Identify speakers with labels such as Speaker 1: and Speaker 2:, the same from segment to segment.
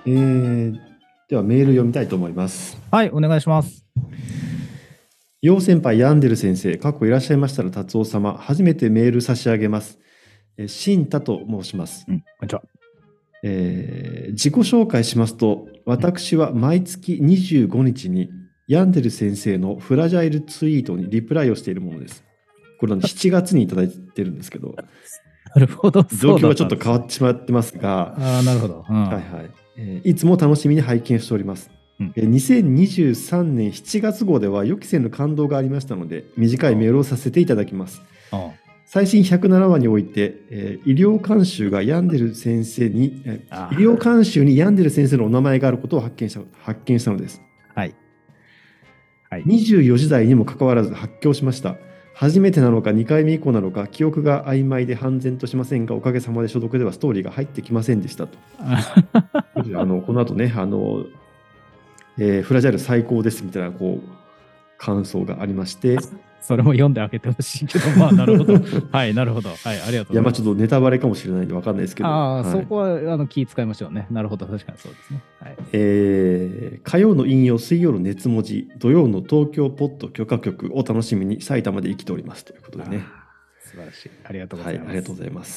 Speaker 1: えー、ではメール読みたいと思います。
Speaker 2: はい、お願いします。
Speaker 1: 陽先輩ヤンデル先生、過去いらっしゃいましたら達夫様、初めてメール差し上げます。新太と申します。
Speaker 2: こんにちは。
Speaker 1: 自己紹介しますと、私は毎月25日にヤンデル先生のフラジャイルツイートにリプライをしているものです。これは7月にいただいてるんですけど、
Speaker 2: なるほど。
Speaker 1: 状況はちょっと変わってしまってますが、
Speaker 2: なるほど。
Speaker 1: はいはい。いつも楽しみに拝見しております。2023年7月号では予期せぬ感動がありましたので、短いメールをさせていただきます。最新107話において、医療監修がヤンデル先生に、医療監修にヤンデル先生のお名前があることを発見したのです。
Speaker 2: はい。
Speaker 1: 24時台にもかかわらず発狂しました。初めてなのか2回目以降なのか記憶が曖昧で判然としませんが、おかげさまで所読ではストーリーが入ってきませんでしたと。この後ね、フラジャイル最高ですみたいな感想がありまして、
Speaker 2: それも読んであげてほしいけど、まあなるほど。はい、なるほど。はい、ありがとうございます。
Speaker 1: いや、まあちょっとネタバレかもしれないんで分かんないですけど。
Speaker 2: はい、そこは気遣いましょうね。なるほど、確かにそうですね。はい、
Speaker 1: 火曜の引用、水曜の熱文字、土曜の東京ポッド許可局を楽しみに埼玉で生きておりますということでね。
Speaker 2: 素晴らしい。ありがとうございます。
Speaker 1: はい、ありがとうございます。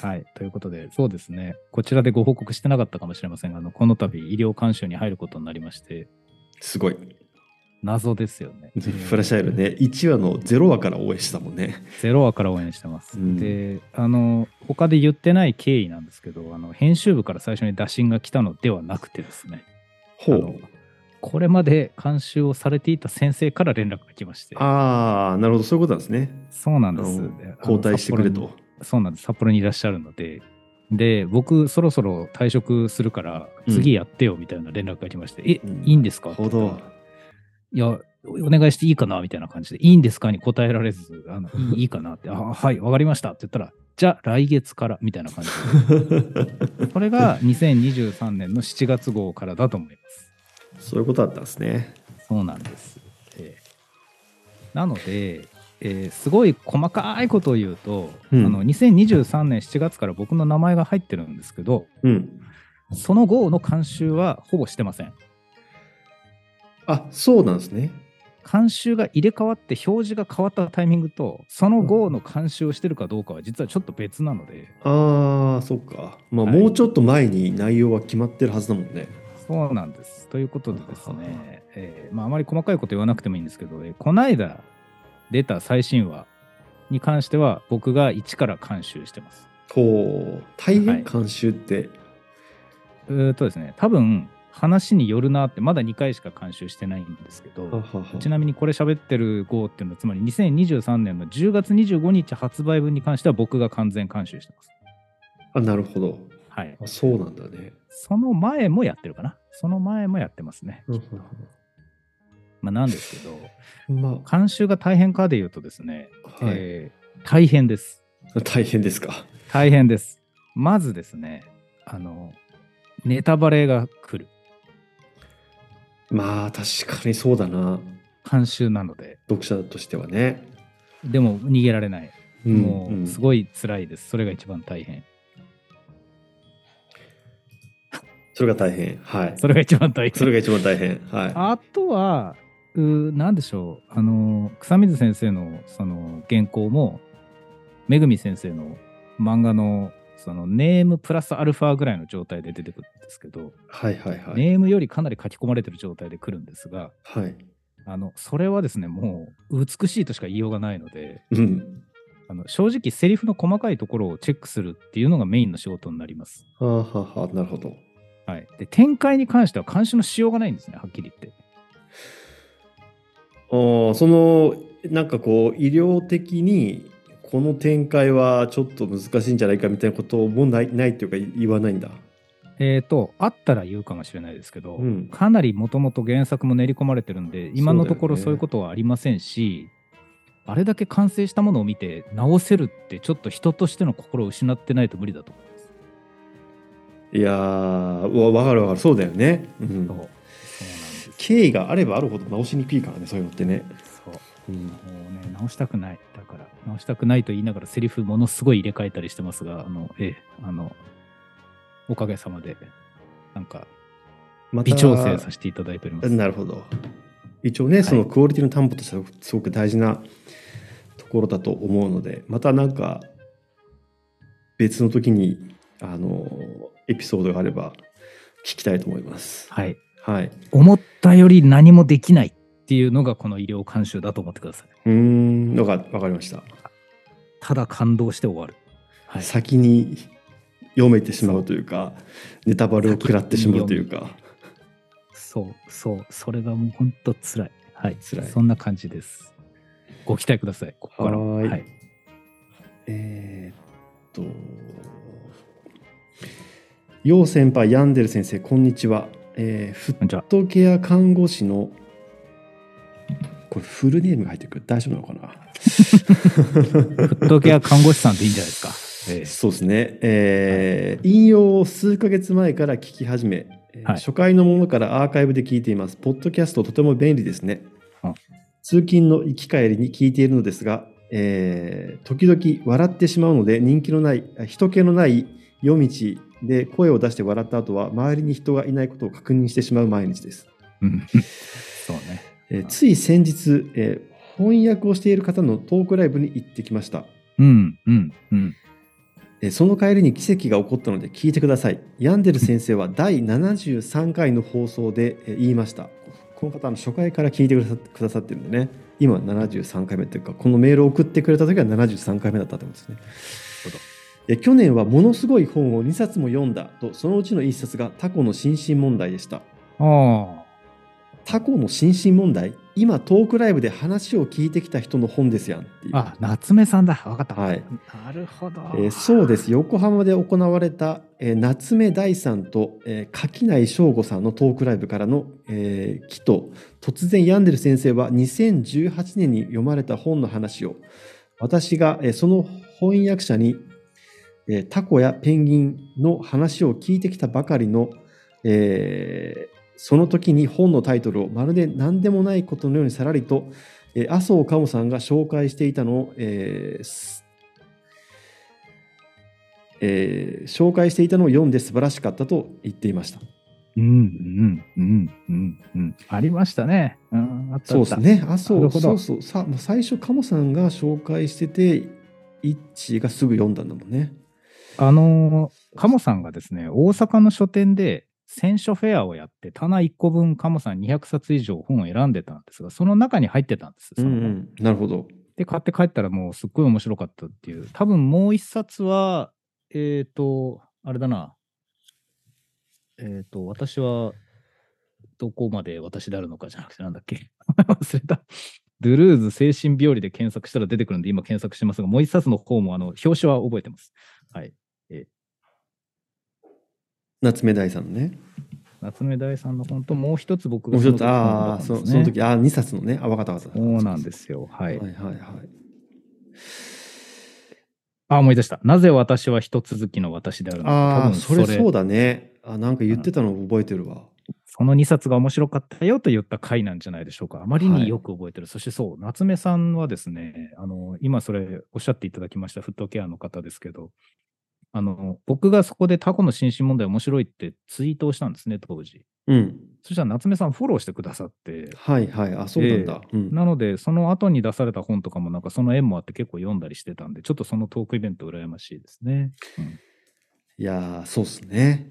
Speaker 2: はい、ということで、そうですね。こちらでご報告してなかったかもしれませんが、この度医療監修に入ることになりまして。
Speaker 1: すごい。
Speaker 2: 謎ですよね。
Speaker 1: フラシャイルね、1話の0話から応援してたもんね。
Speaker 2: 0話から応援してます。で、他で言ってない経緯なんですけど、編集部から最初に打診が来たのではなくてですね。これまで監修をされていた先生から連絡が来まして。
Speaker 1: なるほど、そういうことなんですね。
Speaker 2: そうなんです。
Speaker 1: 交代してくれと。
Speaker 2: そうなんです。札幌にいらっしゃるので。で、僕、そろそろ退職するから、次やってよみたいな連絡が来まして、いいんですか？
Speaker 1: ほど。
Speaker 2: いや、お願いしていいかなみたいな感じで、いいんですかに答えられず、いいかなって、はい、わかりましたって言ったら、じゃあ来月からみたいな感じで。これが2023年の7月号からだと思います。
Speaker 1: そういうことだったんですね。
Speaker 2: そうなんです。なので、すごい細かいことを言うと、2023年7月から僕の名前が入ってるんですけど、その号の監修はほぼしてません。
Speaker 1: そうなんですね。
Speaker 2: 監修が入れ替わって表示が変わったタイミングと、その号の監修をしてるかどうかは実はちょっと別なので。
Speaker 1: そうか。まあ、もうちょっと前に内容は決まってるはずだもんね。
Speaker 2: そうなんです。ということでですね、あまり細かいこと言わなくてもいいんですけど、この間出た最新話に関しては僕が一から監修してます。
Speaker 1: 大変監修って。
Speaker 2: ですね、多分話によるなって、まだ2回しか監修してないんですけど、ちなみにこれ喋ってる号っていうのは、つまり2023年の10月25日発売分に関しては僕が完全監修してます。
Speaker 1: なるほど。
Speaker 2: はい。
Speaker 1: そうなんだね。
Speaker 2: その前もやってるかな。その前もやってますね。なんですけど、監修が大変かで言うとですね、大変です。
Speaker 1: 大変ですか。
Speaker 2: 大変です。まずですね、ネタバレが来る。
Speaker 1: まあ確かにそうだな。
Speaker 2: 監修なので。
Speaker 1: 読者としてはね。
Speaker 2: でも逃げられない。もうすごい辛いです。それが一番大変。
Speaker 1: それが大変。はい。
Speaker 2: それが一番大変。
Speaker 1: それが一番大変。はい。
Speaker 2: あとは、なんでしょう。草水先生のその原稿も、めぐみ先生の漫画のそのネームプラスアルファぐらいの状態で出てくるんですけど、ネームよりかなり書き込まれてる状態で来るんですが、それはですね、もう美しいとしか言いようがないので、正直セリフの細かいところをチェックするっていうのがメインの仕事になります。
Speaker 1: なるほど。
Speaker 2: はい。で、展開に関しては監修のしようがないんですね、はっきり言って。
Speaker 1: なんか医療的にこの展開はちょっと難しいんじゃないかみたいなこともないっていうか言わないんだ。
Speaker 2: あったら言うかもしれないですけど、かなりもともと原作も練り込まれてるんで、今のところそういうことはありませんし、あれだけ完成したものを見て直せるってちょっと人としての心を失ってないと無理だと思います。
Speaker 1: いやー、わかる。そうだよね。経緯があればあるほど直しにくいからね、そういうのってね。
Speaker 2: もうね、直したくない。だから、直したくないと言いながらセリフものすごい入れ替えたりしてますが、おかげさまで、なんか、 微調整させていただいております。
Speaker 1: なるほど。一応ね、そのクオリティの担保としてはすごく大事なところだと思うので、またなんか別の時にエピソードがあれば聞きたいと思います。
Speaker 2: はい。
Speaker 1: はい。
Speaker 2: 思ったより何もできないっていうのがこの医療監修だと思ってください。
Speaker 1: のが分かりました。
Speaker 2: ただ感動して終わる。はい、
Speaker 1: 先に読めてしまうというか、ネタバレを食らってしまうというか。
Speaker 2: そう、それがもう本当つらい。はい。
Speaker 1: 辛い。
Speaker 2: そんな感じです。ご期待ください。ここから。
Speaker 1: はい。
Speaker 2: はい、
Speaker 1: 楊先輩、ヤンデル先生、こんにちは。フットケア看護師のこれフルネームが入ってくる、大丈夫なのかな。
Speaker 2: フットケア看護師さんでいいんじゃないですか。
Speaker 1: そうですね、引用を数ヶ月前から聞き始め、初回のものからアーカイブで聞いています。ポッドキャストとても便利ですね。通勤の行き帰りに聞いているのですが、時々笑ってしまうので、人気のない夜道で声を出して笑った後は周りに人がいないことを確認してしまう毎日です。
Speaker 2: そうね。
Speaker 1: つい先日、翻訳をしている方のトークライブに行ってきました。その帰りに奇跡が起こったので聞いてください。ヤンデル先生は第73回の放送で言いました。この方初回から聞いてくださってるんでね、今73回目というか、このメールを送ってくれた時は73回目だったってことですね。去年はものすごい本を2冊も読んだと、そのうちの1冊がタコの心身問題でした。タコの心身問題、今トークライブで話を聞いてきた人の本ですやんっていう。
Speaker 2: 夏目さんだ。分かった。
Speaker 1: はい。
Speaker 2: なるほど。
Speaker 1: そうです。横浜で行われた、夏目大さんと、垣内翔吾さんのトークライブからの、帰途、突然ヤンデル先生は2018年に読まれた本の話を、私が、その翻訳者に、タコやペンギンの話を聞いてきたばかりの、その時に本のタイトルをまるで何でもないことのようにさらりと、麻生かもさんが紹介していたのを、紹介していたのを読んで素晴らしかったと言っていました。
Speaker 2: ありましたね。
Speaker 1: そうですね。そう最初かもさんが紹介してて、イッチがすぐ読んだんだもんね。
Speaker 2: かもさんがですね、大阪の書店で選書フェアをやって、棚1個分かもさん200冊以上本を選んでたんですが、その中に入ってたんです。
Speaker 1: なるほど。
Speaker 2: で、買って帰ったらもうすっごい面白かったっていう。多分もう一冊は、あれだな。私はどこまで私であるのかじゃなくてなんだっけ。忘れた。ドゥルーズ精神病理で検索したら出てくるんで今検索してますが、もう一冊の方も表紙は覚えてます。はい。
Speaker 1: 夏目大さんのね。
Speaker 2: 夏目大さんの本ともう一つ僕が
Speaker 1: その時2冊のね。分かった。
Speaker 2: そうなんですよ。はい。
Speaker 1: はい。
Speaker 2: 思い出した。なぜ私は一続きの私であるのか。
Speaker 1: 多分それそうだね。なんか言ってたの覚えてるわ。
Speaker 2: その2冊が面白かったよと言った回なんじゃないでしょうか。あまりによく覚えてる。そしてそう、夏目さんはですね、今それおっしゃっていただきましたフットケアの方ですけど、僕がそこでタコの心身問題面白いってツイートをしたんですね、当時。そしたら夏目さんフォローしてくださって。
Speaker 1: そうなんだ。
Speaker 2: なので、その後に出された本とかもなんかその縁もあって結構読んだりしてたんで、ちょっとそのトークイベント羨ましいですね。
Speaker 1: いやそうですね。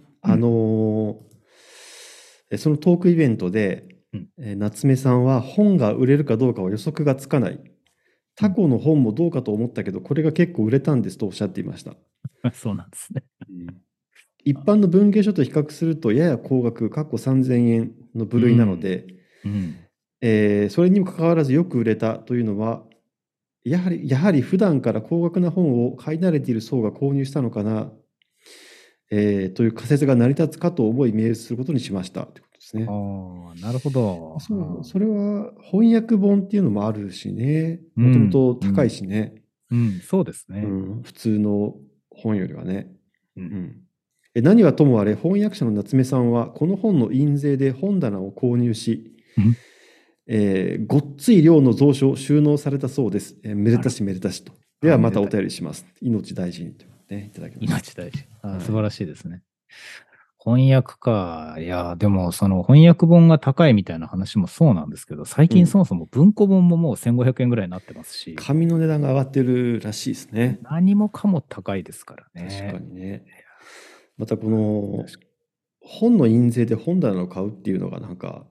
Speaker 1: そのトークイベントで、夏目さんは本が売れるかどうかは予測がつかない。タコの本もどうかと思ったけど、これが結構売れたんですとおっしゃっていました。
Speaker 2: そうなんですね。
Speaker 1: 一般の文芸書と比較するとやや高額、3000円の部類なので、それにもかかわらずよく売れたというのは、やはり普段から高額な本を買い慣れている層が購入したのかな、という仮説が成り立つかと思いメールすることにしましたということですね。
Speaker 2: なるほど。
Speaker 1: それは翻訳本っていうのもあるしね、もともと高いしね。
Speaker 2: そうですね。
Speaker 1: 普通の本よりはね。何はともあれ、翻訳者の夏目さんはこの本の印税で本棚を購入し、ごっつい量の蔵書を収納されたそうです。めでたしめでたしと。ではまたお便りします。命大事にと、ね、いただきました。
Speaker 2: 命大事。素晴らしいですね。 翻訳か。いや、でもその翻訳本が高いみたいな話もそうなんですけど、最近そもそも文庫本ももう1500円ぐらいになってますし、
Speaker 1: 紙の値段が上がってるらしいですね。
Speaker 2: 何もかも高いですからね。
Speaker 1: 確かにね。またこの本の印税で本棚を買うっていうのがなんか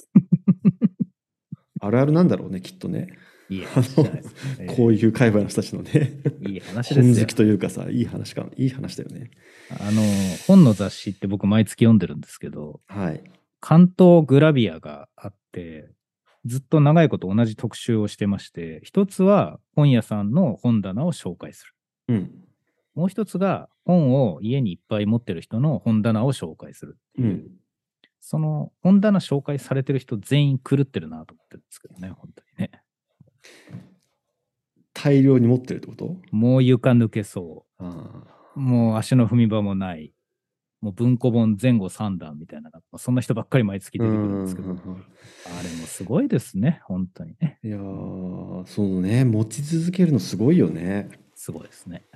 Speaker 1: あるあるなんだろうね、きっとね。
Speaker 2: いい話じゃないですか。
Speaker 1: こういう界隈の人たちのね、
Speaker 2: いい話ですよ。
Speaker 1: 本好きというかさ、いい話だよね。
Speaker 2: 本の雑誌って僕毎月読んでるんですけど、
Speaker 1: はい。
Speaker 2: 関東グラビアがあって、ずっと長いこと同じ特集をしてまして、一つは本屋さんの本棚を紹介す
Speaker 1: る。
Speaker 2: もう一つが本を家にいっぱい持ってる人の本棚を紹介するっていう、その本棚紹介されてる人全員狂ってるなと思ってるんですけどね、本当にね。
Speaker 1: 大量に持ってるってこと？
Speaker 2: もう床抜けそう。もう足の踏み場もない。もう文庫本前後3段みたいな、そんな人ばっかり毎月出てくるんですけど、あれもすごいですね、本当にね。
Speaker 1: いやー、そうね、持ち続けるのすごいよね。
Speaker 2: すごいですね。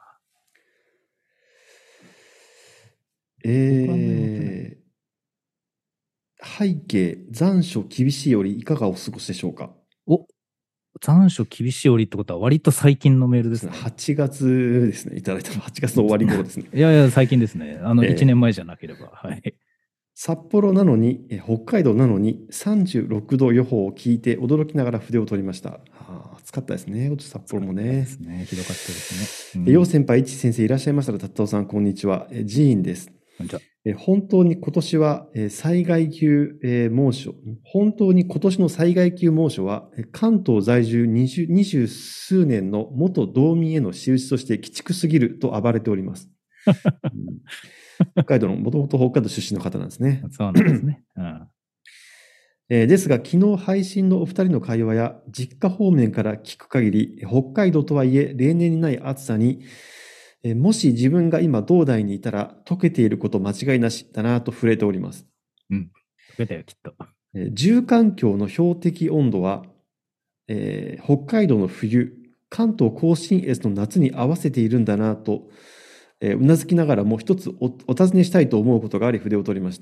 Speaker 1: 背景、残暑厳しいよりいかがお過ごしでしょうか？
Speaker 2: 残暑厳しい折ってことは割と最近のメールですね。
Speaker 1: 8月ですね。いただいたの8月の終わり頃ですね。
Speaker 2: いやいや、最近ですね。1年前じゃなければ。はい。
Speaker 1: 札幌なのに、北海道なのに36度予報を聞いて驚きながら筆を取りました。暑かったですね、札幌もね。
Speaker 2: ですね。ひどかったですね。
Speaker 1: 陽先輩、一先生いらっしゃいましたら、達夫さん、こんにちは。寺院です。
Speaker 2: こんにちは。
Speaker 1: 本当に今年は災害級猛暑、本当に今年の災害級猛暑は関東在住20数年の元道民への仕打ちとして鬼畜すぎると暴れております。北海道の、もともと北海道出身の方なんですね。
Speaker 2: そうなんですね。
Speaker 1: ですが、昨日配信のお二人の会話や実家方面から聞く限り、北海道とはいえ例年にない暑さに、もし自分が今道内にいたら溶けていること間違いなしだなと触れております。
Speaker 2: 溶けたよ、きっと。
Speaker 1: 住環境の標的温度は、北海道の冬、関東甲信越の夏に合わせているんだなと、うなずきながらも一つお尋ねしたいと思うことがあり筆を取りました。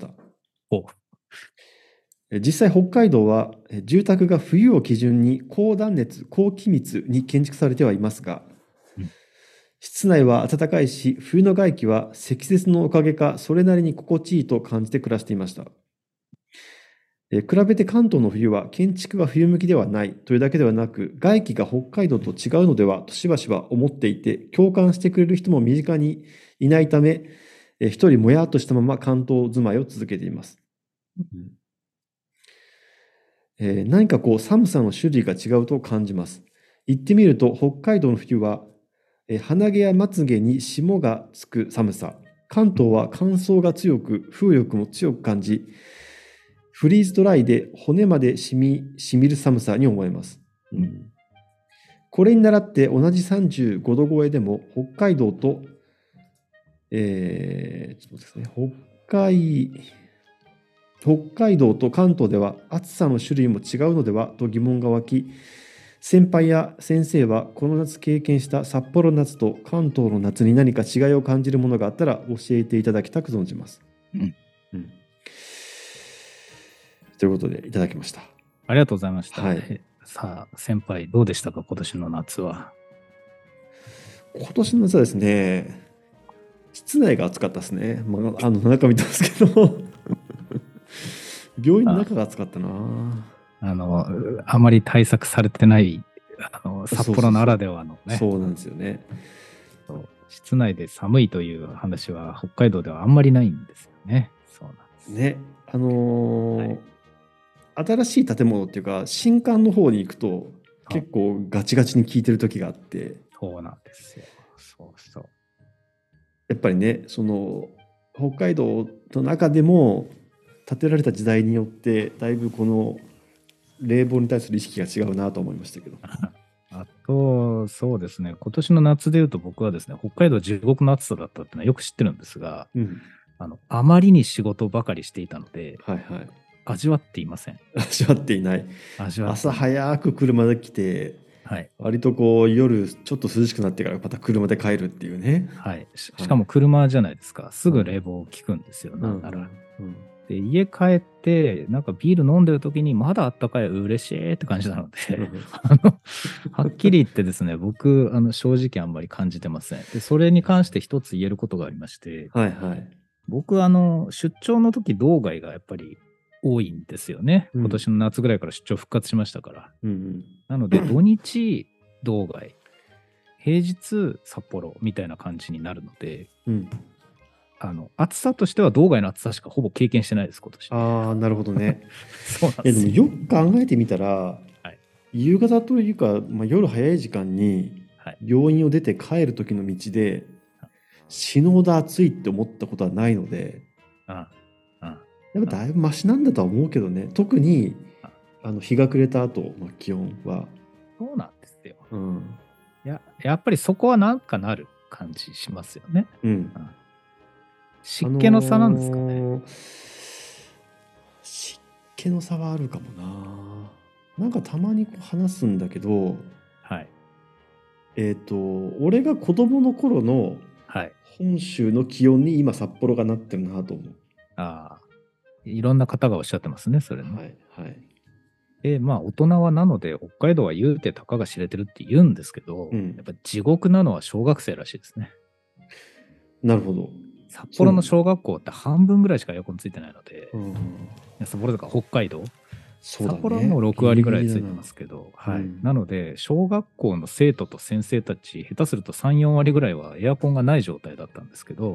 Speaker 1: 実際北海道は住宅が冬を基準に高断熱、高気密に建築されてはいますが、室内は暖かいし、冬の外気は積雪のおかげか、それなりに心地いいと感じて暮らしていました。比べて関東の冬は建築が冬向きではないというだけではなく、外気が北海道と違うのではとしばしば思っていて、共感してくれる人も身近にいないため、一人もやっとしたまま関東住まいを続けています。何か寒さの種類が違うと感じます。行ってみると北海道の冬は鼻毛やまつげに霜がつく寒さ。関東は乾燥が強く、風力も強く感じ、フリーズドライで骨までしみる寒さに思えます。これに倣って同じ35度超えでも北海道と、北海道と関東では暑さの種類も違うのではと疑問が湧き、先輩や先生はこの夏経験した札幌の夏と関東の夏に何か違いを感じるものがあったら教えていただきたく存じます。ということでいただきました。
Speaker 2: ありがとうございました。さあ先輩どうでしたか、今年の夏は。
Speaker 1: 今年の夏はですね、室内が暑かったですね。中見てますけど病院の中が暑かったな。
Speaker 2: あまり対策されてない札幌ならではのね。
Speaker 1: そうなんですよね。
Speaker 2: 室内で寒いという話は北海道ではあんまりないんですよね。そうなんです
Speaker 1: ね。新しい建物っていうか新館の方に行くと結構ガチガチに効いてる時があって。
Speaker 2: そうなんですよ。そう。
Speaker 1: やっぱりね、その北海道の中でも建てられた時代によってだいぶこの冷房に対する意識が違うなと思いましたけど。
Speaker 2: あと、そうですね、今年の夏でいうと僕はですね、北海道地獄の暑さだったっていうのはよく知ってるんですが、あまりに仕事ばかりしていたので、味わっていません。
Speaker 1: 味わっていない。朝早く車で来て、
Speaker 2: はい。
Speaker 1: 割とこう夜ちょっと涼しくなってからまた車で帰るっていうね。
Speaker 2: はい。しかも車じゃないですか。すぐ
Speaker 1: うん
Speaker 2: 冷房効くんですよ、なんなら。
Speaker 1: うん
Speaker 2: で、家帰って、なんかビール飲んでる時に、まだあったかい、嬉しいって感じなので、はっきり言ってですね、僕、正直あんまり感じてません。で、それに関して一つ言えることがありまして、
Speaker 1: はいはい。
Speaker 2: 僕、出張の時、道外がやっぱり多いんですよね。
Speaker 1: うん
Speaker 2: 今年の夏ぐらいから出張復活しましたから。
Speaker 1: うん
Speaker 2: なので、土日、道外、平日、札幌みたいな感じになるので、
Speaker 1: うん
Speaker 2: 暑さとしては道外の暑さしかほぼ経験してないです、今年。
Speaker 1: ああ、なるほどね。
Speaker 2: そうなんですよ。
Speaker 1: でもよく考えてみたら、
Speaker 2: はい
Speaker 1: 夕方というか、夜早い時間に
Speaker 2: はい。
Speaker 1: 病院を出て帰る時の道で死ぬほど暑いって思ったことはないので、
Speaker 2: ああ
Speaker 1: やっぱだいぶマシなんだとは思うけどね。特に日が暮れた後、気温は。
Speaker 2: そうなんですよ。
Speaker 1: うん
Speaker 2: やっぱりそこはなんかなる感じしますよね。
Speaker 1: うん
Speaker 2: 湿気の差なんですかね。
Speaker 1: 湿気の差はあるかもな。なんかたまにこう話すんだけど、
Speaker 2: はい。
Speaker 1: 俺が子供の頃の
Speaker 2: はい。
Speaker 1: 本州の気温に今札幌がなってるなと思う。
Speaker 2: ああ。いろんな方がおっしゃってますね、それね。
Speaker 1: はいはい。
Speaker 2: で、大人はなので、北海道は言うてたかが知れてるって言うんですけど、
Speaker 1: うん
Speaker 2: やっぱ地獄なのは小学生らしいですね。
Speaker 1: なるほど。
Speaker 2: 札幌の小学校って半分ぐらいしかエアコンついてないので、
Speaker 1: うん
Speaker 2: 札幌とか北海道、
Speaker 1: そうだね。
Speaker 2: 札幌はもう6割ぐらいついてますけど、はい。
Speaker 1: うん
Speaker 2: なので、小学校の生徒と先生たち、下手すると3、4割ぐらいはエアコンがない状態だったんですけど、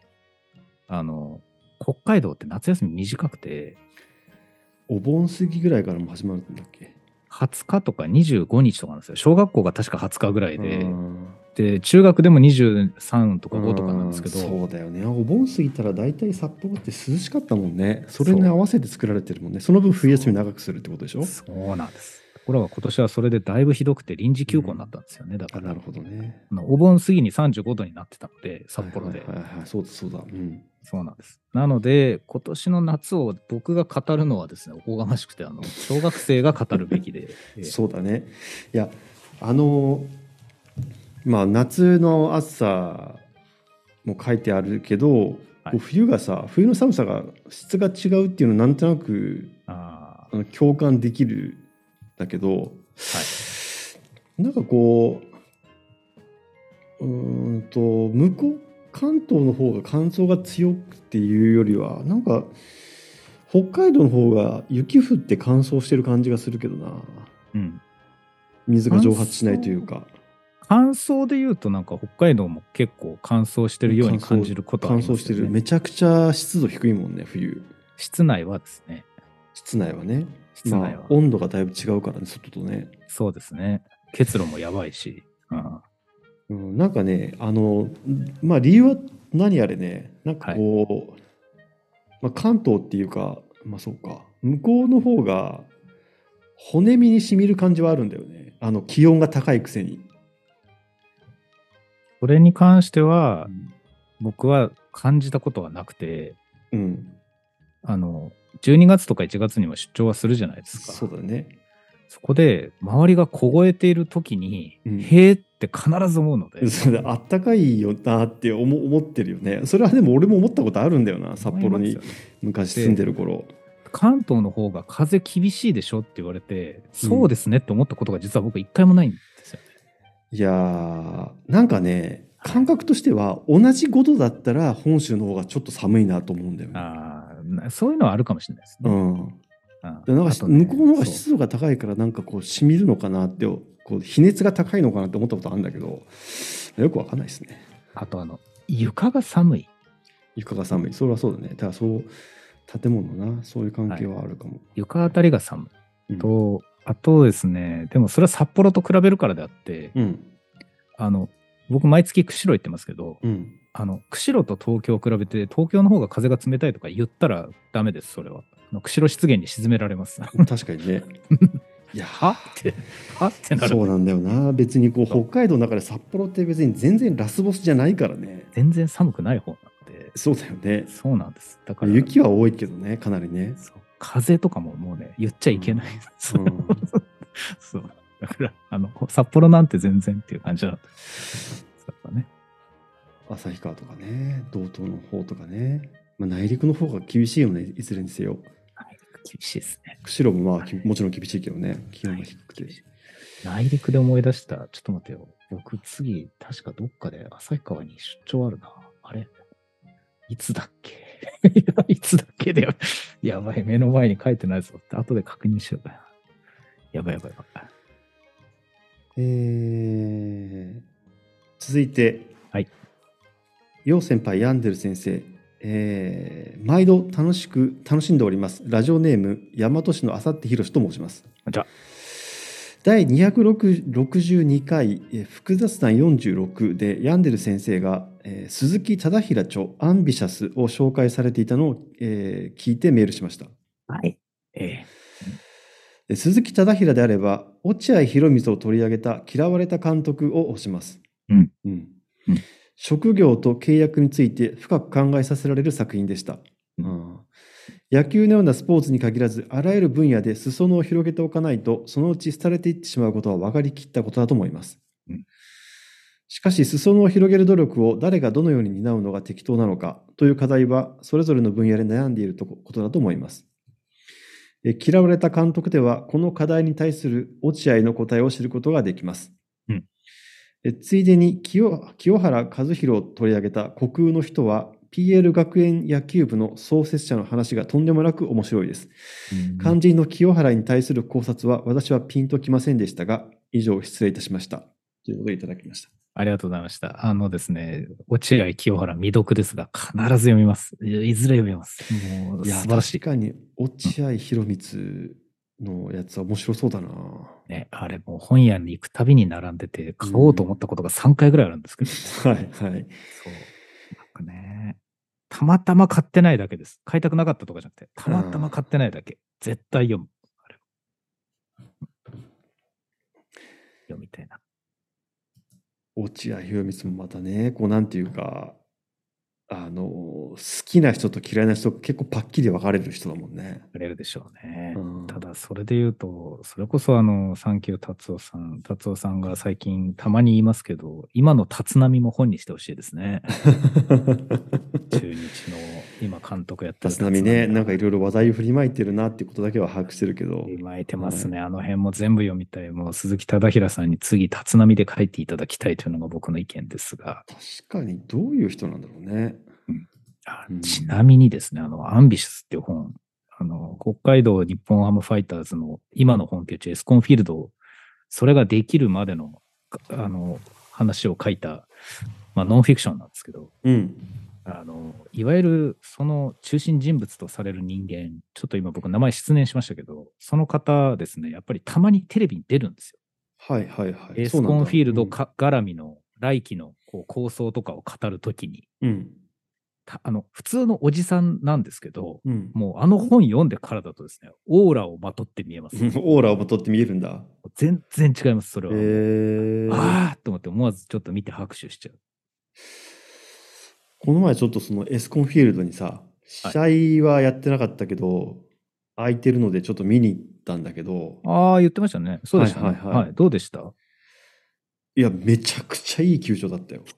Speaker 2: 北海道って夏休み短くて、
Speaker 1: お盆過ぎぐらいからも始まるんだっけ。
Speaker 2: 20日とか25日とかなんですよ。小学校が確か20日ぐらいで、
Speaker 1: うん
Speaker 2: で、中学でも23とか5とかなんですけど、
Speaker 1: そうだよね。お盆過ぎたら大体札幌って涼しかったもんね。それに合わせて作られてるもんね。その分冬休み長くするってことでしょ。
Speaker 2: そうなんです。ところが今年はそれでだいぶひどくて臨時休校になったんですよね。だから、
Speaker 1: なるほどね。
Speaker 2: お盆過ぎに35度になってたので、札幌で。
Speaker 1: はいそうだそうだ。
Speaker 2: そうなんです。なので、今年の夏を僕が語るのはですね、おこがましくて、小学生が語るべきで。
Speaker 1: そうだね。いや、夏の暑さも書いてあるけど、
Speaker 2: はい
Speaker 1: 冬がさ、冬の寒さが質が違うっていうのなんとなく共感できるんだけど、なんかこう向こう関東の方が乾燥が強くっていうよりはなんか北海道の方が雪降って乾燥してる感じがするけどな、水が蒸発しないというか。
Speaker 2: 乾燥で言うとなんか北海道も結構乾燥してるように感じることはありますよね。
Speaker 1: 乾燥してる。めちゃくちゃ湿度低いもんね、冬。
Speaker 2: 室内はですね。
Speaker 1: 室内はね。
Speaker 2: 室内は、
Speaker 1: 温度がだいぶ違うからね、外とね。
Speaker 2: そうですね。結露もやばいし。
Speaker 1: なんかね、理由は何あれね、なんかこう、関東っていうか、そうか、向こうの方が骨身に染みる感じはあるんだよね。気温が高いくせに。
Speaker 2: それに関しては、僕は感じたことはなくて、12月とか1月にも出張はするじゃないですか。
Speaker 1: そうだね。
Speaker 2: そこで周りが凍えている時に、へーって必ず思うので。
Speaker 1: それあったかいよなって思ってるよね。それはでも俺も思ったことあるんだよな、札幌に昔住んでる頃。
Speaker 2: 関東の方が風厳しいでしょって言われて、そうですねって思ったことが実は僕一回もないんですよね。
Speaker 1: いやー、なんかね、感覚としては同じ5度だったら本州の方がちょっと寒いなと思うんだよね。
Speaker 2: そういうのはあるかもしれないですね。
Speaker 1: なんか向こうの方が湿度が高いからなんかこう染みるのかなって、こう比熱が高いのかなって思ったことあるんだけど、よくわかんないですね。
Speaker 2: あと床が寒い。
Speaker 1: 床が寒い。それはそうだね。だからそう建物な、そういう関係はあるかも。
Speaker 2: 床あたりが寒い。あとですね、でもそれは札幌と比べるからであって、僕毎月釧路行ってますけど、釧路と東京を比べて東京の方が風が冷たいとか言ったらダメです。それは釧路湿原に沈められます。
Speaker 1: 確かにね。いやはってなる。そうなんだよな。別にこう北海道の中で札幌って別に全然ラスボスじゃないからね。
Speaker 2: 全然寒くない方なので。
Speaker 1: そうだよね。
Speaker 2: そうなんです。だから
Speaker 1: 雪は多いけどね、かなりね。
Speaker 2: 風とかももうね言っちゃいけない。そう。だだから、札幌なんて全然っていう感じだった。そうだね。
Speaker 1: 旭川とかね、道東の方とかね。まあ、内陸の方が厳しいよね、いずれにせよ。
Speaker 2: 内陸厳しいですね。
Speaker 1: 釧路もまあもちろん厳しいけどね、気温が低くて。
Speaker 2: 内陸で思い出した。ちょっと待ってよ。僕次、確かどっかで旭川に出張あるな。あれいつだっけいつだっけでやばい、目の前に書いてないぞって、後で確認しようかな。やばいやばいやばい。
Speaker 1: 続いて、
Speaker 2: はい。
Speaker 1: 楊先輩、ヤンデル先生、毎度楽しんでおります。ラジオネーム、大和市のあさってひろしと申します。
Speaker 2: じゃ
Speaker 1: 第262回、複雑談46でヤンデル先生が、鈴木忠平著アンビシャスを紹介されていたのを、聞いてメールしました。
Speaker 2: はい。
Speaker 1: 鈴木忠平であれば、落合博満を取り上げた嫌われた監督を推します。職業と契約について深く考えさせられる作品でした。野球のようなスポーツに限らず、あらゆる分野で裾野を広げておかないと、そのうち廃れていってしまうことは分かりきったことだと思います。しかし、裾野を広げる努力を誰がどのように担うのが適当なのかという課題は、それぞれの分野で悩んでいることだと思います。嫌われた監督では、この課題に対する落合の答えを知ることができます。ついでに清原和博を取り上げた虚空の人は、PL 学園野球部の創設者の話がとんでもなく面白いです。肝心の清原に対する考察は私はピンときませんでしたが、以上失礼いたしました。ということでいただきました。
Speaker 2: ありがとうございました。ですね、落合清原未読ですが、必ず読みます。いずれ読みます。もう素晴らしい。
Speaker 1: 確かに落合博満のやつは面白そうだな。
Speaker 2: ね、あれもう本屋に行くたびに並んでて、買おうと思ったことが3回ぐらいあるんですけど。
Speaker 1: はいはい。そう。なん
Speaker 2: かね、たまたま買ってないだけです。買いたくなかったとかじゃなくて、たまたま買ってないだけ。絶対読む。あれ読みたいな。
Speaker 1: 落合博満もまたね、こうなんていうか、好きな人と嫌いな人結構パッキリ分かれる人だもんね。
Speaker 2: 分かれるでしょうね。ただそれで言うと、それこそサンキュー達夫さんが最近たまに言いますけど、今の立浪も本にしてほしいですね。中日の今監督やってる
Speaker 1: 立浪ね、なんかいろいろ話題を振りまいてるなっていうことだけは把握してるけど。
Speaker 2: 振りまいてますね。あの辺も全部読みたい。もう鈴木忠平さんに次、立浪で書いていただきたいというのが僕の意見ですが。
Speaker 1: 確かにどういう人なんだろうね。
Speaker 2: ちなみにですね、アンビシャスっていう本、北海道日本ハムファイターズの今の本拠地、エスコンフィールド、それができるまでの、話を書いた、ノンフィクションなんですけど、いわゆるその中心人物とされる人間、ちょっと今僕名前失念しましたけど、その方ですね、やっぱりたまにテレビに出るんですよ。
Speaker 1: はいはいはい。
Speaker 2: エスコンフィールド絡みの来季の構想とかを語るときに、普通のおじさんなんですけど、もう本読んでからだとですね、オーラをまとって見えます。
Speaker 1: オーラをまとって見えるんだ。
Speaker 2: 全然違います、それは。ああと思って思わずちょっと見て拍手しちゃう。
Speaker 1: この前ちょっとそのエスコンフィールドにさ、試合はやってなかったけど、空いてるのでちょっと見に行ったんだけど。
Speaker 2: ああ、言ってましたね。そうでしたね。はい。どうでした？
Speaker 1: いや、めちゃくちゃいい球場だったよ。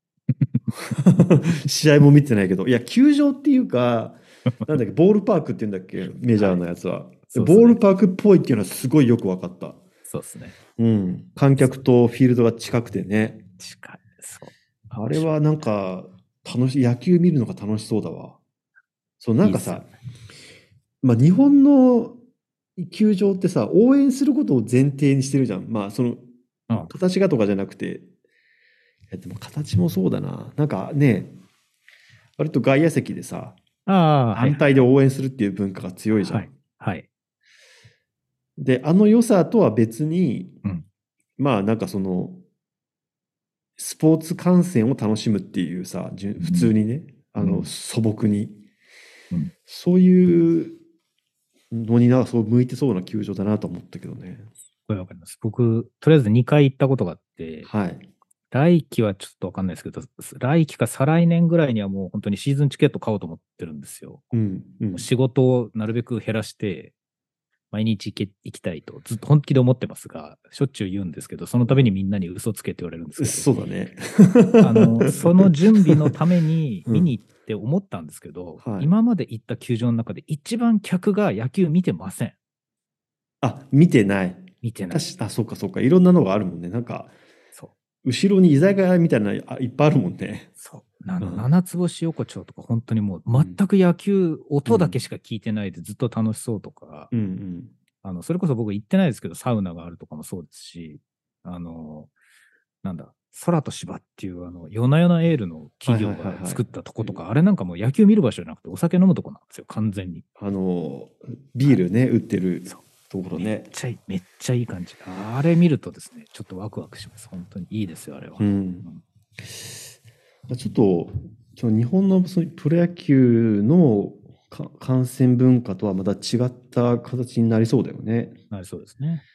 Speaker 1: 試合も見てないけど、いや、球場っていうか、なんだっけ、ボールパークっていうんだっけ、メジャーのやつは。ボールパークっぽいっていうのはすごいよく分かった。
Speaker 2: そうですね。
Speaker 1: 観客とフィールドが近くてね。
Speaker 2: 近い。そう。
Speaker 1: あれはなんか、野球見るのが楽しそうだわ。そう、なんかさ、日本の球場ってさ、応援することを前提にしてるじゃん。形がとかじゃなくて、でも形もそうだな。なんかね、割と外野席でさ、反対で応援するっていう文化が強いじゃん。
Speaker 2: はい。
Speaker 1: で、良さとは別に、なんかその、スポーツ観戦を楽しむっていうさ、普通にね、素朴に、そういうのにそう向いてそうな球場だなと思ったけどね。
Speaker 2: これわかります。僕、とりあえず2回行ったことがあって、来季はちょっとわかんないですけど、来季か再来年ぐらいにはもう本当にシーズンチケット買おうと思ってるんですよ。仕事をなるべく減らして、 毎日行きたいとずっと本気で思ってますが、しょっちゅう言うんですけど、その度にみんなに嘘つけって言われるんですけ
Speaker 1: そうだね。
Speaker 2: ど、その準備のために見に行って思ったんですけど、
Speaker 1: はい、
Speaker 2: 今まで行った球場の中で一番客が野球見てません。
Speaker 1: 見てない。
Speaker 2: 見てない。
Speaker 1: そうかそうか。いろんなのがあるもんね。なんか、
Speaker 2: そう。
Speaker 1: 後ろに居酒屋みたいなのいっぱいあるもんね。
Speaker 2: そう。七つ星横丁とか本当にもう全く野球、音だけしか聞いてないでずっと楽しそうとか、それこそ僕行ってないですけど、サウナがあるとかもそうですし、なんだ、空と芝っていう夜な夜なエールの企業が作ったとことか、あれなんかもう野球見る場所じゃなくてお酒飲むとこなんですよ、完全に。
Speaker 1: ビールね、売ってるところね。
Speaker 2: めっちゃいい感じ。あれ見るとですね、ちょっとワクワクします。本当にいいですよ、あれは。
Speaker 1: ちょっと日本のプロ野球の観戦文化とはまた違った形になりそうだよね。
Speaker 2: なりそうですね。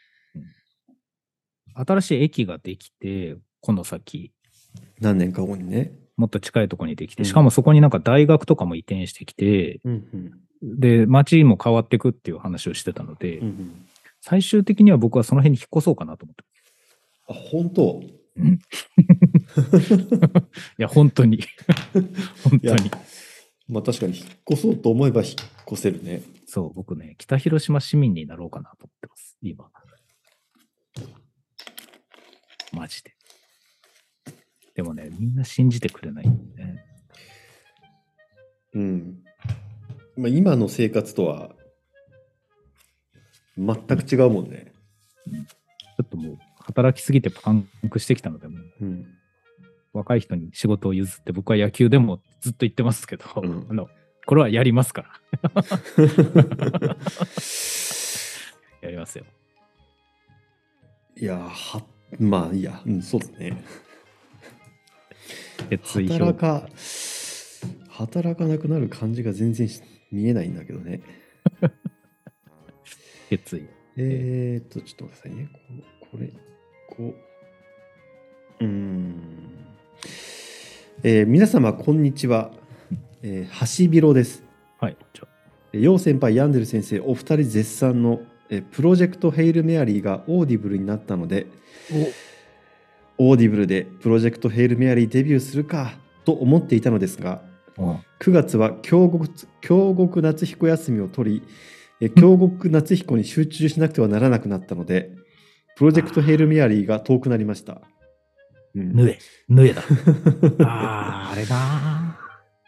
Speaker 2: 新しい駅ができて、この先。
Speaker 1: 何年か後にね。
Speaker 2: もっと近いところにできて、しかもそこになんか大学とかも移転してきて、で、街も変わっていくっていう話をしてたので、最終的には僕はその辺に引っ越そうかなと思って
Speaker 1: ます。本当
Speaker 2: いや、本当に。本当に。
Speaker 1: まあ確かに引っ越そうと思えば引っ越せるね。
Speaker 2: そう、僕ね、北広島市民になろうかなと思ってます、今。マジで。でもね、みんな信じてくれないんでね。
Speaker 1: まあ、今の生活とは全く違うもんね。
Speaker 2: ちょっともう働きすぎてパンクしてきたので、もう若い人に仕事を譲って僕は野球でもずっと言ってますけど、これはやりますから。やりますよ。
Speaker 1: いや、まあいいや、そうだね。働かなくなる感じが全然見えないんだけどね。
Speaker 2: 決意。
Speaker 1: ちょっと待ってくださいね。皆様こんにちは。ハシビロです。
Speaker 2: はい。
Speaker 1: ヨウ先輩、ヤンデル先生、お二人絶賛のプロジェクトヘイルメアリーがオーディブルになったので、オーディブルでプロジェクトヘイルメアリーデビューするかと思っていたのですが、9月は京極夏彦休みを取り、京極夏彦に集中しなくてはならなくなったので、プロジェクトヘイルメアリーが遠くなりました。
Speaker 2: ぬえだ。あれだ。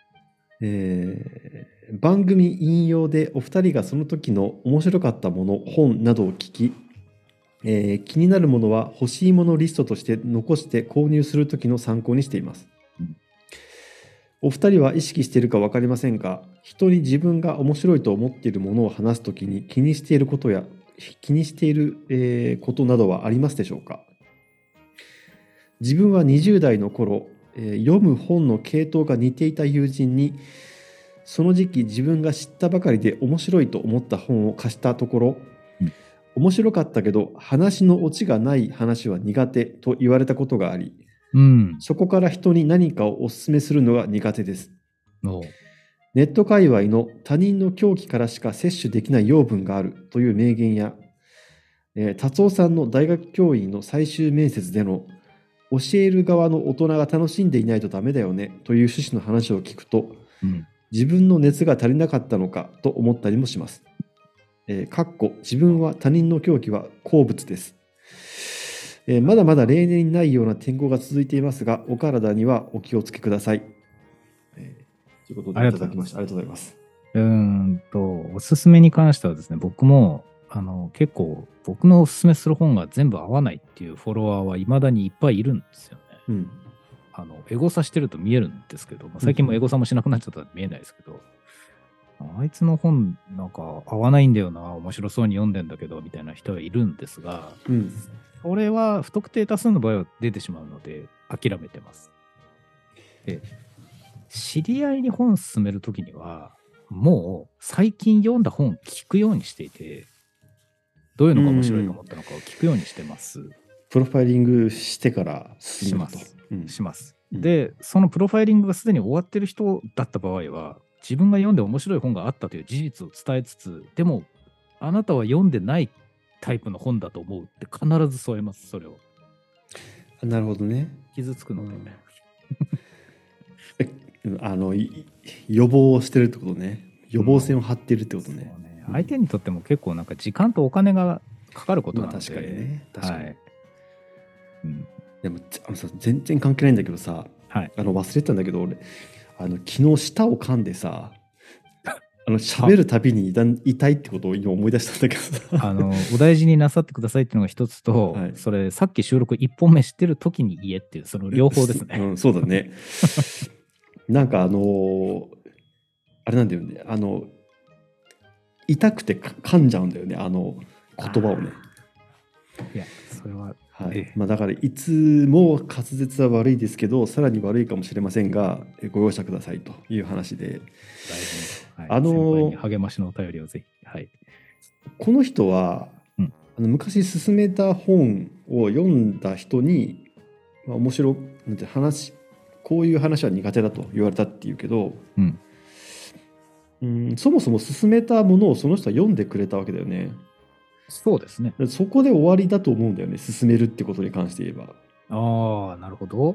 Speaker 1: 番組引用でお二人がその時の面白かったもの、本などを聞き、気になるものは欲しいものリストとして残して購入する時の参考にしています。お二人は意識しているか分かりませんが、人に自分が面白いと思っているものを話すときに気にしていることや気にしている、ことなどはありますでしょうか。自分は20代の頃、読む本の系統が似ていた友人に、その時期自分が知ったばかりで面白いと思った本を貸したところ、面白かったけど話のオチがない話は苦手と言われたことがあり、そこから人に何かをお勧めするのが苦手です。ネット界隈の他人の狂気からしか摂取できない養分があるという名言や、達夫さんの大学教員の最終面接での教える側の大人が楽しんでいないとダメだよねという趣旨の話を聞くと、自分の熱が足りなかったのかと思ったりもします。自分は他人の狂気は好物です。まだまだ例年にないような天候が続いていますが、お体にはお気をつけください。ということでいただきました。ありがとうございます。
Speaker 2: おすすめに関してはですね、僕も結構僕のおすすめする本が全部合わないっていうフォロワーはいまだにいっぱいいるんですよね。エゴサしてると見えるんですけど、最近もエゴサもしなくなっちゃったら見えないですけど、あいつの本なんか合わないんだよな、面白そうに読んでんだけどみたいな人はいるんですが、それは不特定多数の場合は出てしまうので諦めてます。で、知り合いに本勧めるときにはもう最近読んだ本を聞くようにしていて、どういうのが面白いと思ったのかを聞くようにしてます。
Speaker 1: プロファイリングしてから
Speaker 2: します。します。で、そのプロファイリングがすでに終わってる人だった場合は、自分が読んで面白い本があったという事実を伝えつつ、でもあなたは読んでないタイプの本だと思うって必ず添えます、それを。
Speaker 1: なるほどね。
Speaker 2: 傷つくので。
Speaker 1: 予防をしてるってことね。予防線を張ってるってことね。
Speaker 2: 相手にとっても結構なんか時間とお金がかかることなので。
Speaker 1: 確かにね。確かに。はい、でもさ、全然関係ないんだけどさ、
Speaker 2: はい、
Speaker 1: 忘れてたんだけど、俺昨日舌を噛んでさ、喋るたびに痛いってことを今思い出したんだけどさ
Speaker 2: お大事になさってくださいっていうのが一つと、はい、それさっき収録1本目してる時に言えっていうその両方ですね。
Speaker 1: そうだね。なんかあれなんだよね、痛くて噛んじゃうんだよね、言葉をね。
Speaker 2: いやそれは、
Speaker 1: はい、だからいつも滑舌は悪いですけど、さらに悪いかもしれませんがご容赦くださいという話で、
Speaker 2: はい、先輩に励ましのお便りをぜひ。はい、
Speaker 1: この人は、昔勧めた本を読んだ人に、面白なんて話、こういう話は苦手だと言われたっていうけど、そもそも勧めたものをその人は読んでくれたわけだよね。
Speaker 2: そうですね。
Speaker 1: そこで終わりだと思うんだよね、勧めるってことに関して言えば。
Speaker 2: ああ、なるほど。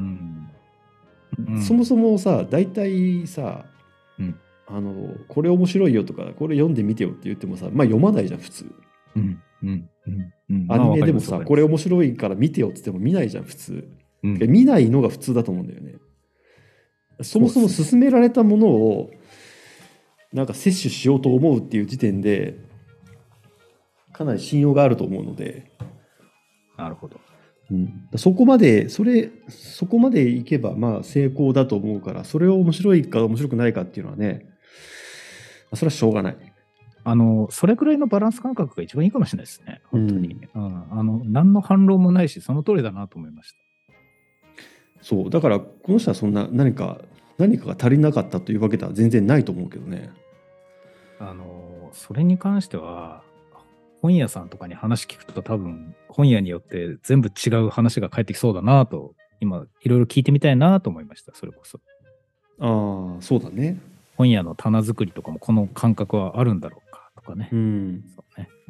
Speaker 1: そもそもさ、大体さ、これ面白いよとか、これ読んでみてよって言ってもさ、読まないじゃん、普通。アニメでもさ、これ面白いから見てよって言っても見ないじゃん、普通。見ないのが普通だと思うんだよね。そもそも勧められたものをなんか摂取しようと思うっていう時点でかなり信用があると思うので。
Speaker 2: なるほど。
Speaker 1: そこまでいけば成功だと思うから、それを面白いか面白くないかっていうのはね、それはしょうがない。
Speaker 2: それくらいのバランス感覚が一番いいかもしれないですね、本当に。何の反論もないし、その通りだなと思いました。
Speaker 1: そうだからこの人はそんな何かが足りなかったというわけでは全然ないと思うけどね。
Speaker 2: それに関しては本屋さんとかに話聞くと多分本屋によって全部違う話が返ってきそうだなと今いろいろ聞いてみたいなと思いました。それこそ。
Speaker 1: そうだね。
Speaker 2: 本屋の棚作りとかもこの感覚はあるんだろうかとかね。そうね。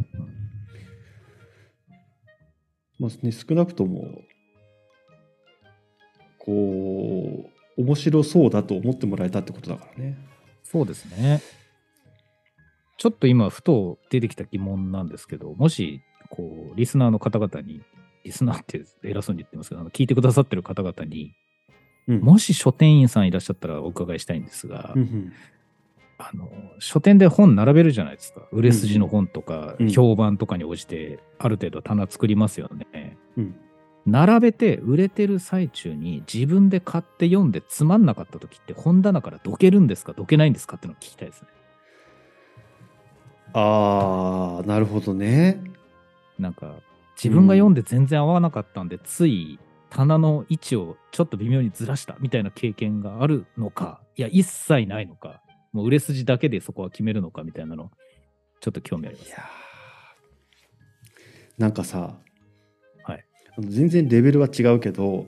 Speaker 1: 少なくともこう面白そうだと思ってもらえたってことだからね。
Speaker 2: そうですね。ちょっと今ふと出てきた疑問なんですけど、もしリスナーの方々に、リスナーって偉そうに言ってますけど、聞いてくださってる方々に、もし書店員さんいらっしゃったらお伺いしたいんですが、書店で本並べるじゃないですか。売れ筋の本とか、評判とかに応じてある程度棚作りますよね。並べて売れてる最中に自分で買って読んでつまんなかった時って本棚からどけるんですかどけないんですかっていうのを聞きたいですね。
Speaker 1: なるほどね。
Speaker 2: なんか自分が読んで全然合わなかったんで、つい棚の位置をちょっと微妙にずらしたみたいな経験があるのか、いや一切ないのか、もう売れ筋だけでそこは決めるのかみたいなのちょっと興味あります。
Speaker 1: なんかさ、
Speaker 2: はい、
Speaker 1: 全然レベルは違うけど、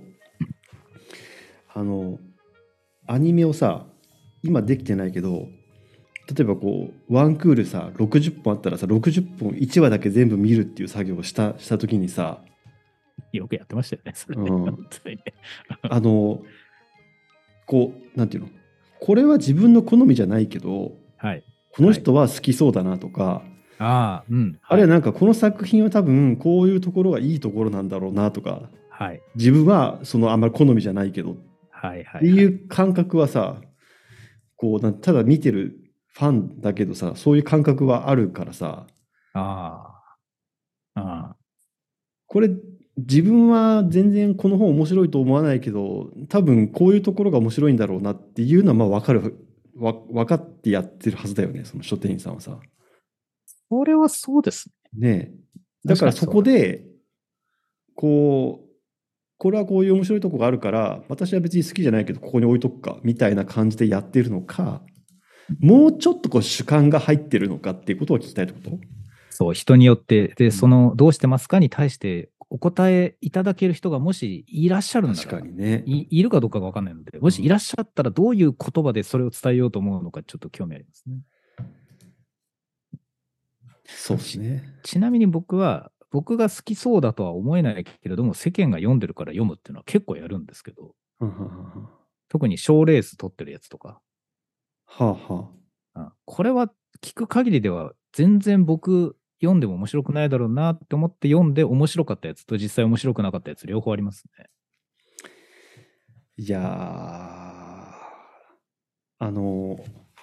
Speaker 1: アニメをさ今できてないけど、例えばワンクールさ60本あったらさ60本1話だけ全部見るっていう作業をした時にさ、
Speaker 2: よくやってましたよねそれね。
Speaker 1: なんていうの、これは自分の好みじゃないけど、この人は好きそうだなとか、あるいはなんかこの作品は多分こういうところがいいところなんだろうなとか、自分はあんまり好みじゃないけどっていう感覚はさ、ただ見てるファンだけどさ、そういう感覚はあるからさ、これ自分は全然この本面白いと思わないけど、多分こういうところが面白いんだろうなっていうのは分かってやってるはずだよね、その書店員さんはさ。
Speaker 2: これはそうです
Speaker 1: ね。だからそこでこれはこういう面白いとこがあるから私は別に好きじゃないけどここに置いとくかみたいな感じでやってるのか、もうちょっと主観が入ってるのかっていうことを聞きたいってこと？
Speaker 2: そう、人によってで、どうしてますかに対してお答えいただける人がもしいらっしゃるんだら、
Speaker 1: 確かにね、
Speaker 2: いるかどうかが分かんないので、もしいらっしゃったらどういう言葉でそれを伝えようと思うのかちょっと興味ありますね。
Speaker 1: そうですね。
Speaker 2: ちなみに僕が好きそうだとは思えないけれども、世間が読んでるから読むっていうのは結構やるんですけど、
Speaker 1: はんはんはんはん
Speaker 2: 特に賞レース取ってるやつとか、
Speaker 1: はあは
Speaker 2: これは聞く限りでは全然僕読んでも面白くないだろうなって思って読んで面白かったやつと実際面白くなかったやつ両方ありますね。
Speaker 1: いやー、あの、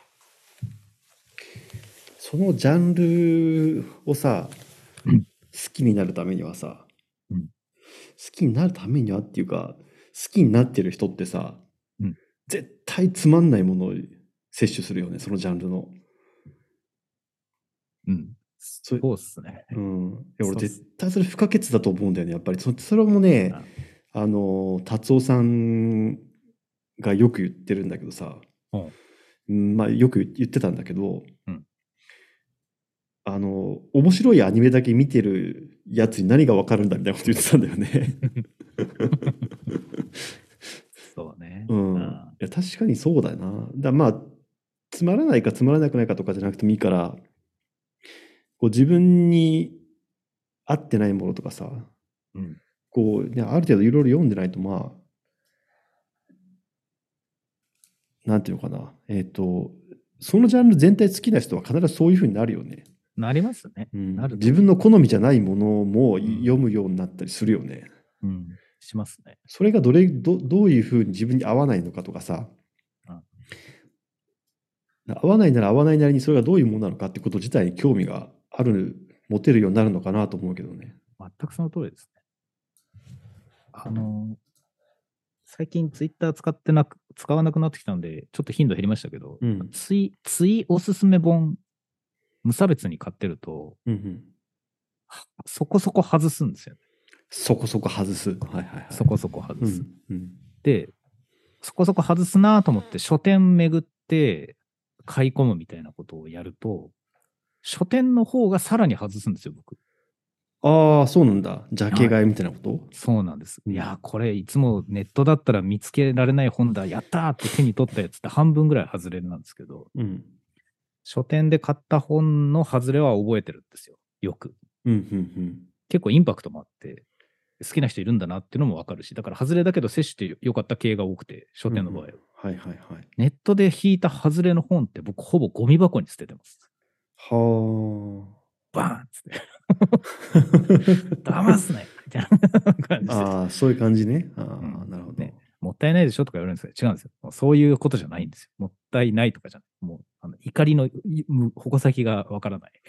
Speaker 1: そのジャンルをさ、
Speaker 2: うん
Speaker 1: 好きになるためにはさ、
Speaker 2: うん
Speaker 1: 好きになるためにはっていうか、好きになってる人ってさ、
Speaker 2: うん
Speaker 1: 絶対つまんないものを摂取するよね、そのジャンルの。
Speaker 2: うん。
Speaker 1: そ
Speaker 2: そうっすね。
Speaker 1: うん。いや、俺絶
Speaker 2: そうっす。
Speaker 1: 対それ不可欠だと思うんだよね。やっぱりそれもね、達夫さんがよく言ってるんだけどさ、
Speaker 2: うん
Speaker 1: まあよく言ってたんだけど、
Speaker 2: うん
Speaker 1: 面白いアニメだけ見てるやつに何がわかるんだみたいなこと言ってたんだよね。
Speaker 2: そうね。
Speaker 1: うん。いや、確かにそうだよな。まあ、つまらないかつまらなくないかとかじゃなくてもいいから、こう自分に合ってないものとかさ、
Speaker 2: うん。
Speaker 1: こうね、ある程度いろいろ読んでないと、まあ、なんていうのかな。そのジャンル全体好きな人は必ずそういうふうになるよね。
Speaker 2: なりますね。
Speaker 1: うん。
Speaker 2: なると
Speaker 1: 自分の好みじゃないものも
Speaker 2: うん
Speaker 1: 読むようになったりするよね。
Speaker 2: うん。しますね。
Speaker 1: それがどういうふうに自分に合わないのかとかさ、
Speaker 2: うん
Speaker 1: 合わないなら合わないなりにそれがどういうものなのかってこと自体に興味が持てるようになるのかなと思うけどね。
Speaker 2: 全くその通りですね。最近ツイッター使わなくなってきたんで、ちょっと頻度減りましたけど、
Speaker 1: うん。
Speaker 2: ツイおすすめ本、無差別に買ってると、
Speaker 1: うんうん。
Speaker 2: そこそこ外すんですよね。
Speaker 1: そこそこ外す。はいはいはい。
Speaker 2: そこそこ外す。
Speaker 1: うんうん。
Speaker 2: で、そこそこ外すなと思って書店巡って買い込むみたいなことをやると、書店の方がさらに外すんですよ、僕。
Speaker 1: ああ、そうなんだ。ジャケ
Speaker 2: はい。
Speaker 1: 買いみたいなこと？
Speaker 2: そうなんです。
Speaker 1: うん
Speaker 2: いやー、これいつもネットだったら見つけられない本だ、やったーって手に取ったやつって半分ぐらい外れなんですけど、
Speaker 1: うん
Speaker 2: 書店で買った本の外れは覚えてるんですよ。よく。
Speaker 1: うんうん
Speaker 2: 結構インパクトもあって、好きな人いるんだなっていうのもわかるし、だから外れだけど摂取してよかった系が多くて、書店の場合は。
Speaker 1: はいはいはい。
Speaker 2: ネットで引いた外れの本って僕ほぼゴミ箱に捨ててます。
Speaker 1: は
Speaker 2: バーンっつって。
Speaker 1: あ。
Speaker 2: 騙すねみたいな感じで。
Speaker 1: ああ、そういう感じね。ああ、
Speaker 2: うん
Speaker 1: なるほど。
Speaker 2: ね、もったいないでしょとか言われるんですけど、違うんですよ。もうそういうことじゃないんですよ。もったいないとかじゃない。もう怒りの矛先がわからない。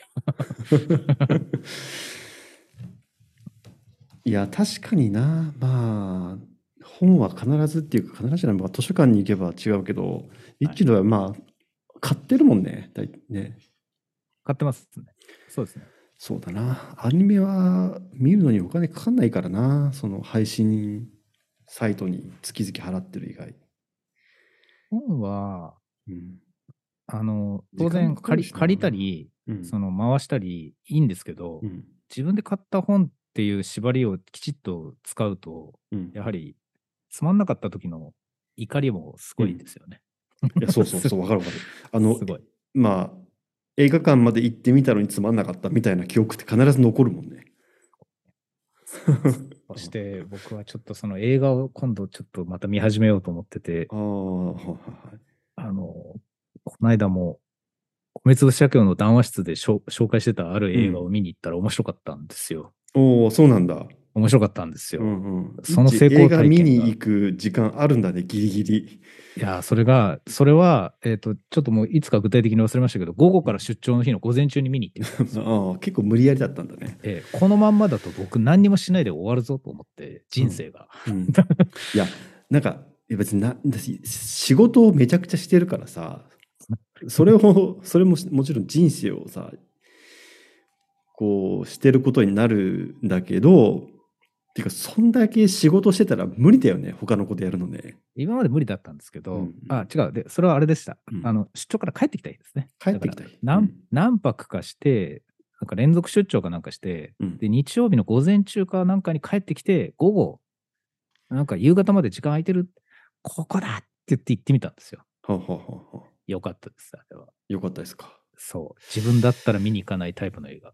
Speaker 1: いや、確かにな。まあ、本は必ずっていうか、必ずじゃない、まあ、図書館に行けば違うけど、一度はまあ、買ってるもんね。ね。
Speaker 2: 買ってますね。そうですね。
Speaker 1: そうだな。アニメは見るのにお金かかんないからな。その配信サイトに月々払ってる以外。
Speaker 2: 本は、
Speaker 1: うん。
Speaker 2: 当
Speaker 1: 時間も
Speaker 2: 然
Speaker 1: かかるしな。
Speaker 2: 借りたり、
Speaker 1: うん。
Speaker 2: 回したりいいんですけど、
Speaker 1: うん。
Speaker 2: 自分で買った本っていう縛りをきちっと使うと、
Speaker 1: うん。
Speaker 2: やはりつまんなかった時の怒りもすごいですよね。
Speaker 1: いや、そうそうそう、わかるわかる。
Speaker 2: すごい。
Speaker 1: まあ、映画館まで行ってみたのにつまんなかったみたいな記憶って必ず残るもんね。
Speaker 2: そして僕はちょっとその映画を今度ちょっとまた見始めようと思ってて、
Speaker 1: ああ、はいはいはい。
Speaker 2: この間も米粒社協の談話室で紹介してたある映画を見に行ったら面白かったんですよ。
Speaker 1: おお、そうなんだ。
Speaker 2: 面白かったんです
Speaker 1: う
Speaker 2: よ。
Speaker 1: んうん。
Speaker 2: その成功
Speaker 1: 映画見
Speaker 2: 体験が。
Speaker 1: に行く時間あるんだね、ギリギリ。
Speaker 2: いや、それは、ちょっともういつか具体的に忘れましたけど、午後から出張の日の午前中に見に行ってきたんですよ。
Speaker 1: ああ、結構無理やりだったんだね。
Speaker 2: このまんまだと僕何にもしないで終わるぞと思って、人生が。
Speaker 1: うん。いや、なんか、いや別に私、仕事をめちゃくちゃしてるからさ、それももちろん人生をさ、こう、してることになるんだけど、てか、そんだけ仕事してたら無理だよね、他のことやるのね。
Speaker 2: 今まで無理だったんですけど、
Speaker 1: うん
Speaker 2: 違う。で、それはあれでした。
Speaker 1: うん
Speaker 2: 出張から帰ってきた日ですね。
Speaker 1: 帰ってきた日。
Speaker 2: だから何泊かして、なんか連続出張かなんかして、
Speaker 1: うん
Speaker 2: で、日曜日の午前中かなんかに帰ってきて、午後、なんか夕方まで時間空いてる、ここだって言って行ってみたんですよ。
Speaker 1: はあはあはあはあ
Speaker 2: よかったです、あれは。
Speaker 1: よかったですか。
Speaker 2: そう。自分だったら見に行かないタイプの映画。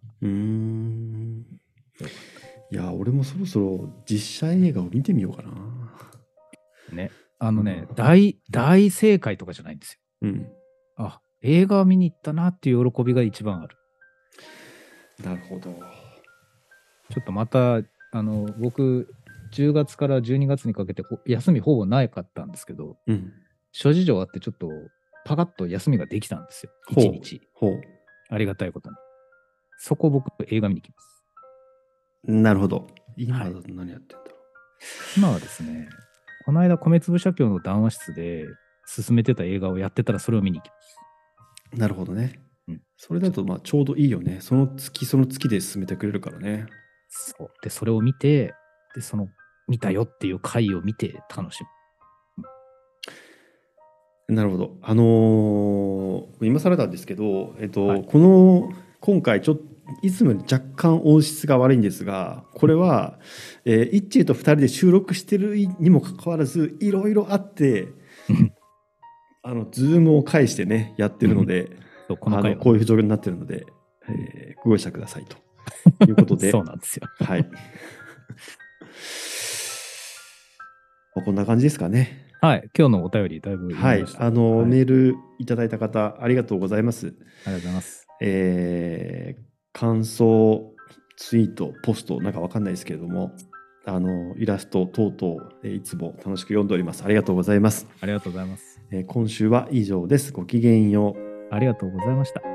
Speaker 1: いや、俺もそろそろ実写映画を見てみようかな。
Speaker 2: ね。大正解とかじゃないんですよ。あ、映画を見に行ったなっていう喜びが一番ある。
Speaker 1: なるほど。ちょ
Speaker 2: っとまた、僕、10月から12月にかけて休みほぼなかったんですけど、諸事情あってちょっとパカッと休みができたんですよ。1日。ありがたいことに。そこ僕映画見に行きます。
Speaker 1: なるほど。今は何やってんだろう。
Speaker 2: 今はですね、この間米粒社協の談話室で進めてた映画をやってたらそれを見に行きます。
Speaker 1: なるほどね。それだとまあちょうどいいよね。その月で進めてくれるからね。
Speaker 2: そう。で、それを見て、で、見たよっていう回を見て楽し
Speaker 1: む。なるほど。今更なんですけど、今回ちょっといつもより若干音質が悪いんですが、これは、イッチーと2人で収録してるにもかかわらずいろいろあってズームを介してねやってるのでこういう状況になってるので、ご容赦くださいということで
Speaker 2: そうなんですよ。
Speaker 1: はい。こんな感じですかね。
Speaker 2: はい。今日のお便りだいぶ
Speaker 1: はい。メールいただいた方ありがとうございます。
Speaker 2: ありがとうございます。
Speaker 1: 感想ツイートポストなんかわかんないですけれどもイラスト等々いつも楽しく読んでおります。ありがとうございます。
Speaker 2: ありがとうございます。
Speaker 1: 今週は以上です。ごきげんよう。
Speaker 2: ありがとうございました。